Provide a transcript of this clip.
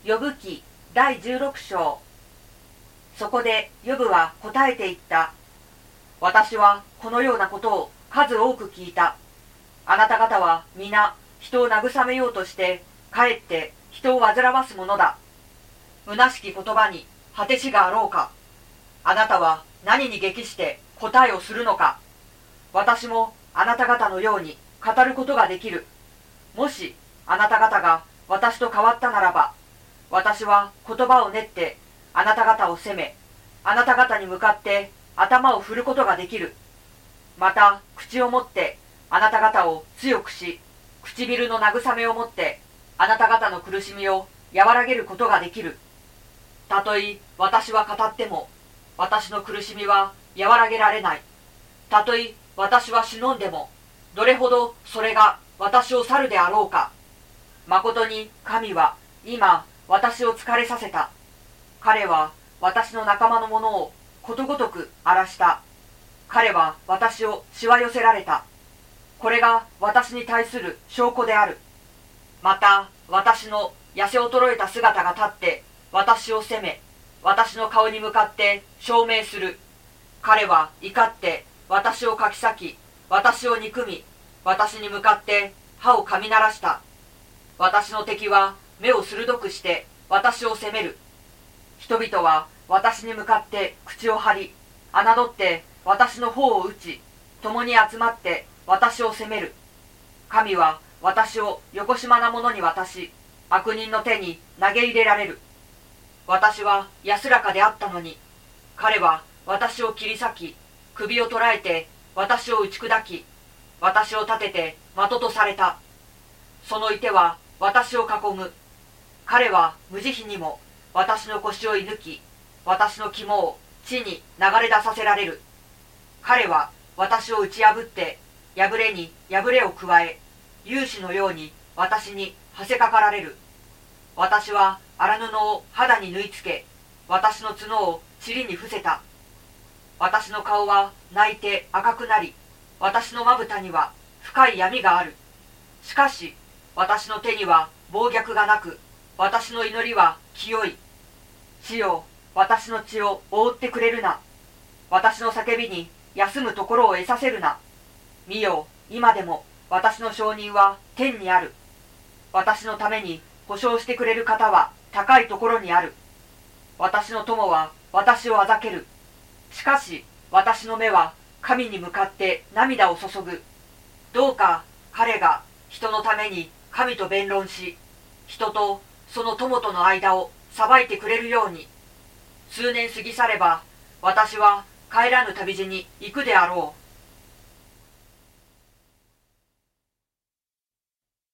ヨブ記第16章。そこでヨブは答えて言った。私はこのようなことを数多く聞いた。あなた方は皆人を慰めようとしてかえって人を煩わすものだ。虚しき言葉に果てしがあろうか。あなたは何に激して答えをするのか。私もあなた方のように語ることができる。もしあなた方が私と変わったならば、私は言葉を練ってあなた方を責め、あなた方に向かって頭を振ることができる。また口を持ってあなた方を強くし、唇の慰めを持ってあなた方の苦しみを和らげることができる。たとえ私は語っても、私の苦しみは和らげられない。たとえ私は忍んでも、どれほどそれが私を去るであろうか。まことに神は今私を疲れさせた。彼は私の仲間のものをことごとく荒らした。彼は私をしわ寄せられた。これが私に対する証拠である。また私の痩せ衰えた姿が立って私を責め、私の顔に向かって証明する。彼は怒って私をかき裂き、私を憎み、私に向かって歯を噛み鳴らした。私の敵は目を鋭くして私を責める。人々は私に向かって口を張り、侮って私の方を打ち、共に集まって私を責める。神は私をよこしまな者に渡し、悪人の手に投げ入れられる。私は安らかであったのに、彼は私を切り裂き、首を捕らえて私を打ち砕き、私を立てて的とされた。その射手は私を囲む。彼は無慈悲にも私の腰を射抜き、私の肝を地に流れ出させられる。彼は私を打ち破って破れに破れを加え、勇士のように私にはせかかられる。私は荒布を肌に縫い付け、私の角を塵に伏せた。私の顔は泣いて赤くなり、私のまぶたには深い闇がある。しかし私の手には暴虐がなく、私の祈りは清い。主よ、私の血を覆ってくれるな。私の叫びに休むところを得させるな。見よ、今でも私の証人は天にある。私のために保証してくれる方は高いところにある。私の友は私をあざける。しかし私の目は神に向かって涙を注ぐ。どうか彼が人のために神と弁論し、人とその友との間を裁いてくれるように。数年過ぎ去れば私は帰らぬ旅路に行くであろう。